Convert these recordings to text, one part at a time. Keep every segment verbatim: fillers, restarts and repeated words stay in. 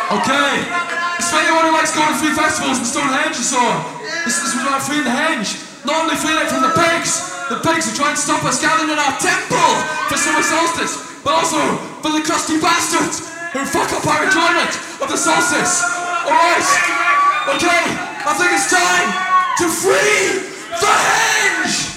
Okay. It's for anyone who likes going to free festivals in Stonehenge and so on. This is about freeing the henge. Not only freeing it from the pigs, the pigs who try and stop us gathering in our temple for summer solstice, but also for the crusty bastards who fuck up our enjoyment of the solstice. Alright. Okay. I think it's time to free the henge!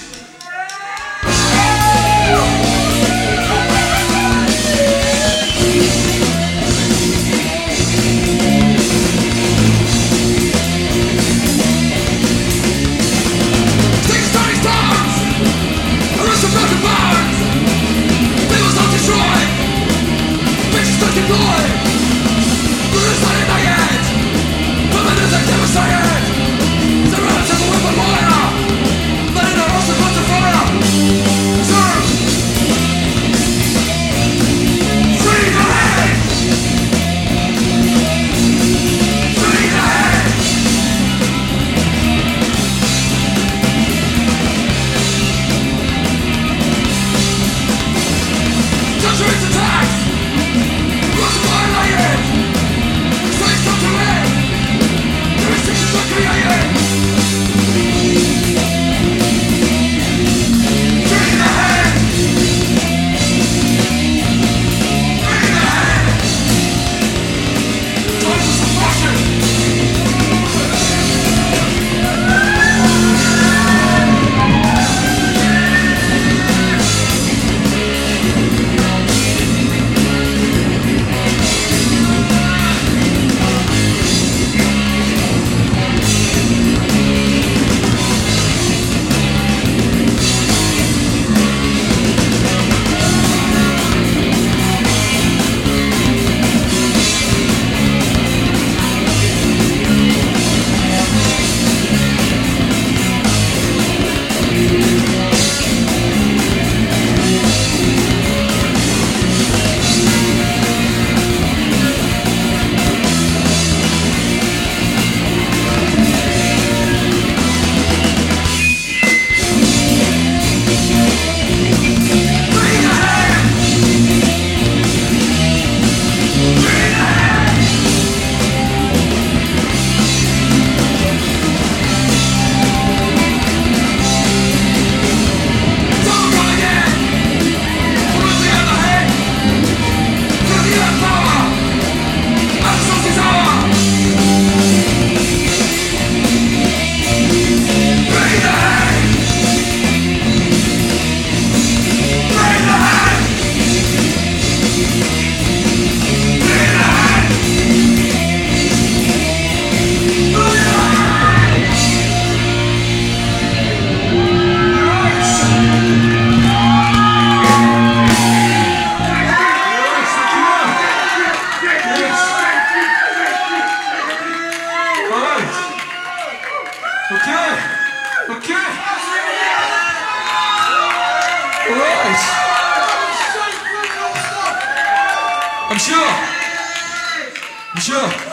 Okay, okay. Alright. I'm sure. I'm sure.